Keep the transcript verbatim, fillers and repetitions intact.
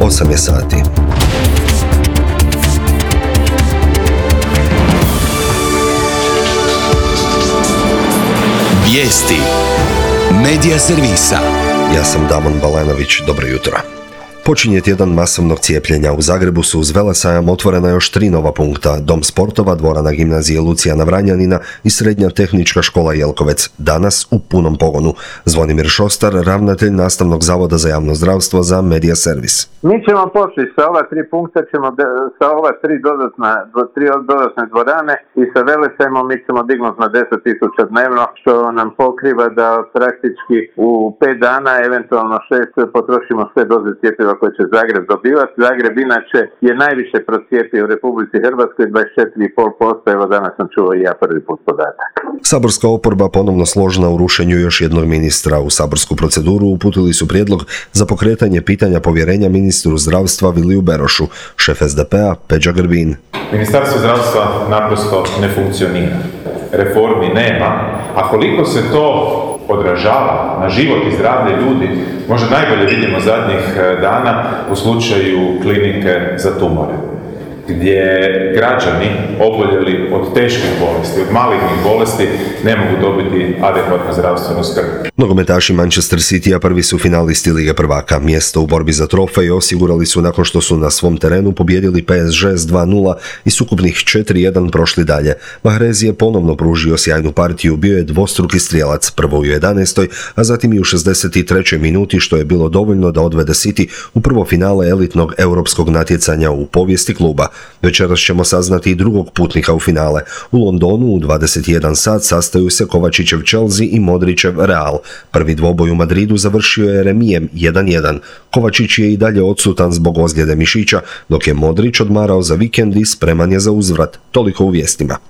osam je sati. Vijesti Medija servisa. Ja sam Damon Balanović, dobro jutro. Počinje tjedan masovnog cijepljenja. U Zagrebu su uz Velesajam otvorena još tri nova punkta: Dom sportova, dvorana gimnazije Lucijana Vranjanina i Srednja tehnička škola Jelkovec, danas u punom pogonu. Zvonimir Šostar, ravnatelj Nastavnog zavoda za javno zdravstvo za Medija servis. Mi ćemo pošli sa ova tri punkta, ćemo sa ova tri dodatna, tri dodatne dvorane i sa Velesajmom mi ćemo dignuti na deset tisuća dnevno, što nam pokriva da praktički u pet dana, eventualno šest, potrošimo sve doze cjepiva koje će Zagreb dobivati. Zagreb inače je najviše procijepio u Republici Hrvatskoj, dvadeset četiri zarez pet posto, evo danas sam čuo i ja prvi put podatak. Saborska oporba ponovno složna u rušenju još jednog ministra. U saborsku proceduru uputili su prijedlog za pokretanje pitanja povjerenja ministru zdravstva Viliju Berošu. Šef es de pe a Peđa Grbin. Ministarstvo zdravstva naprosto ne funkcionira. Reformi nema, a koliko se to odražava na život i zdravlje ljudi, možda najbolje vidimo zadnjih dana u slučaju klinike za tumore, gdje građani oboljeli od teških bolesti, od malignih bolesti, ne mogu dobiti adekvatnu zdravstvenu skrb. Nogometaši Manchester Citya prvi su finalisti Lige prvaka. Mjesto u borbi za trofej osigurali su nakon što su na svom terenu pobijedili pe es ge s dva nula i s ukupnih četiri jedan prošli dalje. Mahrez je ponovno pružio sjajnu partiju, bio je dvostruki strijelac, prvo u jedanaestoj, a zatim i u šezdeset trećoj minuti, što je bilo dovoljno da odvede City u prvo finale elitnog europskog natjecanja u povijesti kluba. Večeras ćemo saznati i drugog putnika u finale. U Londonu u dvadeset jedan sat sastaju se Kovačićev Chelsea i Modrićev Real. Prvi dvoboj u Madridu završio je remijem jedan jedan. Kovačić je i dalje odsutan zbog ozljede mišića, dok je Modrić odmarao za vikend i spreman je za uzvrat. Toliko u vijestima.